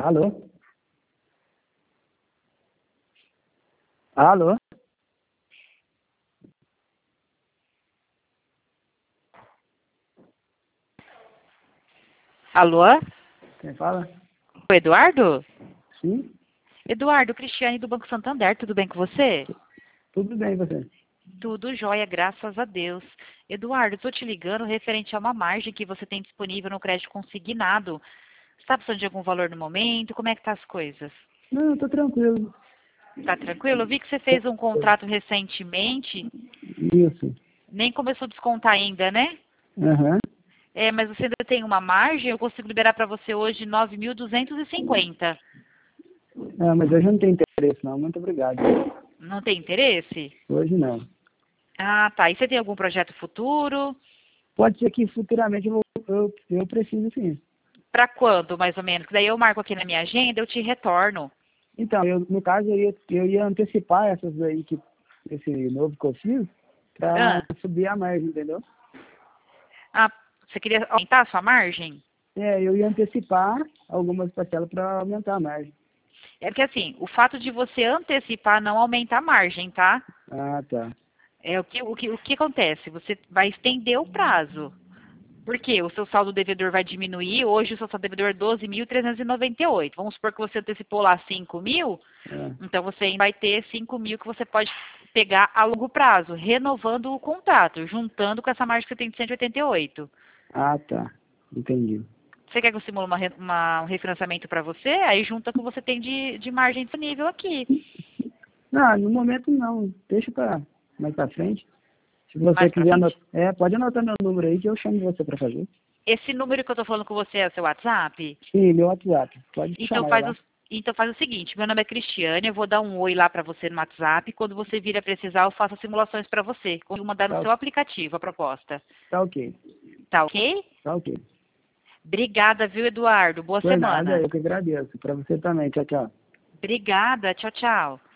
Alô? Alô? Alô? Quem fala? O Eduardo? Sim? Eduardo, Cristiane do Banco Santander, tudo bem com você? Tudo bem, você? Tudo jóia, graças a Deus. Eduardo, estou te ligando referente a uma margem que você tem disponível no crédito consignado. Você está precisando de algum valor no momento? Como é que tá as coisas? Não, eu tô tranquilo. Tá tranquilo? Eu vi que você fez um contrato recentemente, Isso. nem começou a descontar ainda, né? Aham. É, mas você ainda tem uma margem, eu consigo liberar para você hoje 9.250. Ah, mas hoje eu não tenho interesse, não. Muito obrigado. Não tem interesse? Hoje não. Ah, tá. E você tem algum projeto futuro? Pode ser que futuramente eu preciso, sim. Para quando, mais ou menos? Que daí eu marco aqui na minha agenda, eu te retorno. Então, no caso, eu ia antecipar essas aí, esse novo que eu fiz, para Ah, subir a margem, entendeu? ah, você queria aumentar a sua margem? Eu ia antecipar algumas parcelas para aumentar a margem. É porque assim, o fato de você antecipar não aumenta a margem, tá? Ah, tá. É o que acontece? Você vai estender o prazo. Por quê? O seu saldo devedor vai diminuir. Hoje o seu saldo devedor é 12.398. Vamos supor que você antecipou lá 5.000. É. Então você ainda vai ter 5.000 que você pode pegar a longo prazo, renovando o contrato, juntando com essa margem que você tem de 188. Ah, tá. Entendi. Você quer que eu simule um refinanciamento para você? Aí junta com o que você tem de margem disponível aqui. Não, no momento não. Deixa para mais para frente. Se você Mais para quiser frente? anotar, pode anotar meu número aí que eu chamo você para fazer. Esse número que eu estou falando com você é o seu WhatsApp? Sim, meu WhatsApp. Pode Então chamar eu faz lá. o, então faz o seguinte, meu nome é Cristiane, eu vou dar um oi lá para você no WhatsApp. Quando você vir a precisar, eu faço as simulações para você. Vou mandar no Tá, seu aplicativo a proposta. tá ok. Tá ok? Tá ok. Obrigada, viu, Eduardo? Boa Por nada, semana. eu que agradeço. Para você também. Tchau, tchau. Obrigada. Tchau, tchau.